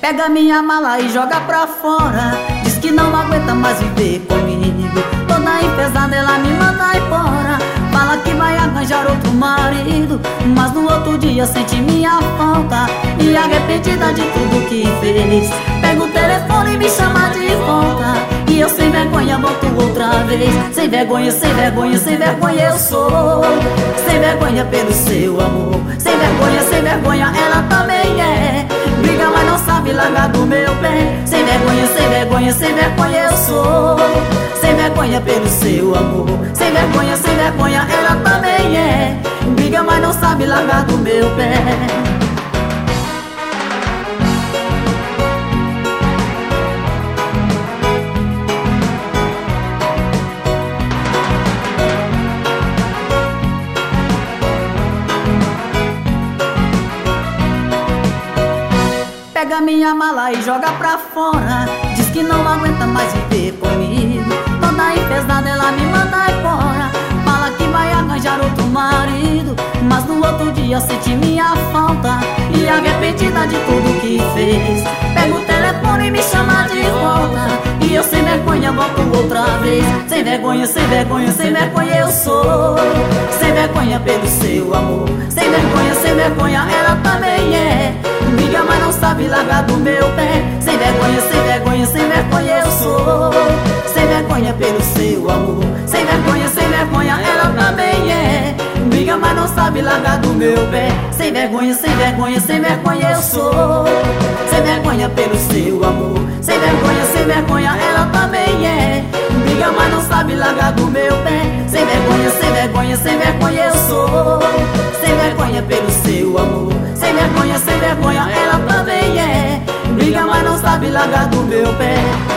Pega minha mala e joga pra fora. Diz que não aguenta mais viver comigo. Toda enfesada ela me manda embora. Fala que vai arranjar outro marido, mas no outro dia sente minha falta e arrependida de tudo que fez. Pega o telefone e me chama de volta, e eu sem vergonha volto outra vez. Sem vergonha, sem vergonha, sem vergonha eu sou. Sem vergonha pelo seu amor. Sem vergonha ela também é. Briga, mas não sabe largar do meu pé. Sem vergonha, sem vergonha, sem vergonha eu sou. Sem vergonha pelo seu amor. Sem vergonha ela também é. Briga, mas não sabe largar do meu pé. Pega minha mala e joga pra fora. Diz que não aguenta mais viver comigo. Toda enfesada ela me manda embora. Fala que vai arranjar outro marido, mas no outro dia sente minha falta e arrependida de tudo que fez. Pega o telefone e me chama de volta, e eu sem vergonha volto outra vez. Sem vergonha, sem vergonha, sem vergonha eu sou. Sem vergonha pelo seu amor. Sem vergonha ela também é. Briga, mas não sabe largar do meu pé. Sem vergonha, sem vergonha, sem vergonha eu sou. Sem vergonha pelo seu amor. Sem vergonha ela também é. Briga, mas não sabe largar do meu pé. Sem vergonha, sem vergonha, sem vergonha eu sou. Sem vergonha pelo seu amor. Sem vergonha ela também é. Briga, mas não sabe largar do meu pé. Sem vergonha, sem vergonha, sem vergonha eu sou. Sem vergonha pelo seu amor. Sem vergonha ela também é. Briga, mas não sabe largar do meu pé.